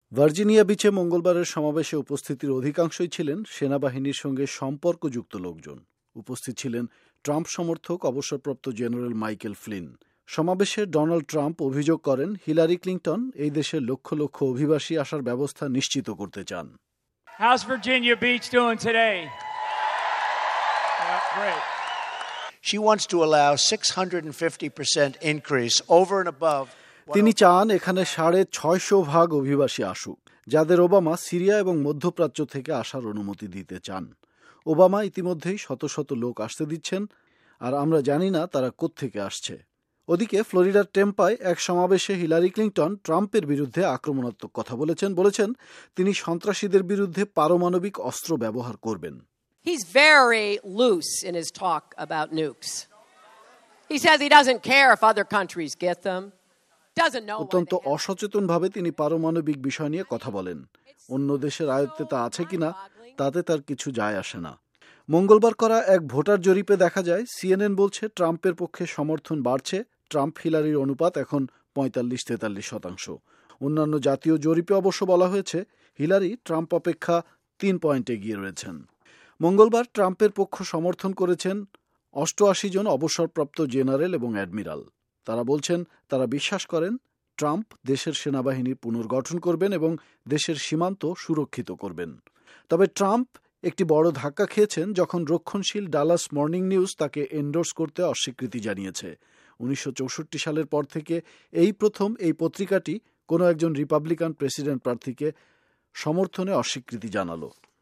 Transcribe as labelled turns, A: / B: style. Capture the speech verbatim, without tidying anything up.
A: Virginia বিচে মঙ্গলবারের সমাবেশে উপস্থিতির অধিকাংশই ছিলেন সেনাবাহিনীর সঙ্গে সম্পর্কযুক্ত লোকজন। উপস্থিত ছিলেন ট্রাম্প সমর্থক অবসরপ্রাপ্ত জেনারেল মাইকেল ফ্লিন। সমাবেশে ডোনাল্ড ট্রাম্প অভিযোগ করেন হিলারি ক্লিন্টন এই দেশের লক্ষ লক্ষ অভিবাসী আসার ব্যবস্থা নিশ্চিত করতে চান।
B: How's Virginia Beach doing today? Yeah, great.
C: She wants to allow six hundred fifty percent increase over and above.
A: তিনি চান এখানে সাড়ে ছয়শো ভাগ অভিবাসী আসুক, যাদের ওবামা সিরিয়া এবং মধ্যপ্রাচ্য থেকে আসার অনুমতি দিতে চান। ওবামা ইতিমধ্যেই শত শত লোক আসতে দিচ্ছেন, আর আমরা জানি না তারা কোত্থেকে আসছে। ওদিকে ফ্লোরিডার টেম্পায় এক সমাবেশে হিলারি ক্লিন্টন ট্রাম্পের বিরুদ্ধে আক্রমণাত্মক কথা বলেছেন বলেছেন তিনি সন্ত্রাসীদের বিরুদ্ধে পারমাণবিক অস্ত্র ব্যবহার করবেন।
D: He's very loose in his talk about nukes. He says he doesn't care if other countries get them.
A: অত্যন্ত অসচেতনভাবে তিনি পারমাণবিক বিষয় নিয়ে কথা বলেন। অন্য দেশের আয়ত্তে তা আছে কিনা তাতে তার কিছু যায় আসে না। মঙ্গলবার করা এক ভোটার জরিপে দেখা যায় সিএনএন বলছে ট্রাম্পের পক্ষে সমর্থন বাড়ছে। ট্রাম্প হিলারির অনুপাত এখন পঁয়তাল্লিশ তেতাল্লিশ শতাংশ। অন্যান্য জাতীয় জরিপে অবশ্য বলা হয়েছে হিলারি ট্রাম্প অপেক্ষা তিন পয়েন্ট এগিয়ে রয়েছেন। মঙ্গলবার ট্রাম্পের পক্ষ সমর্থন করেছেন অষ্টআশি জন অবসরপ্রাপ্ত জেনারেল এবং অ্যাডমিরাল। তারা বলছেন তারা বিশ্বাস করেন ট্রাম্প দেশের সেনাবাহিনীর পুনর্গঠন করবেন এবং দেশের সীমান্ত সুরক্ষিত করবেন। তবে ট্রাম্প একটি বড় ধাক্কা খেয়েছেন যখন রক্ষণশীল ডালাস মর্নিং নিউজ তাকে এন্ডোর্স করতে অস্বীকৃতি জানিয়েছে। উনিশশো চৌষট্টি সালের পর থেকে এই প্রথম এই পত্রিকাটি কোনো একজন রিপাবলিকান প্রেসিডেন্ট প্রার্থীকে সমর্থনে অস্বীকৃতি জানালো।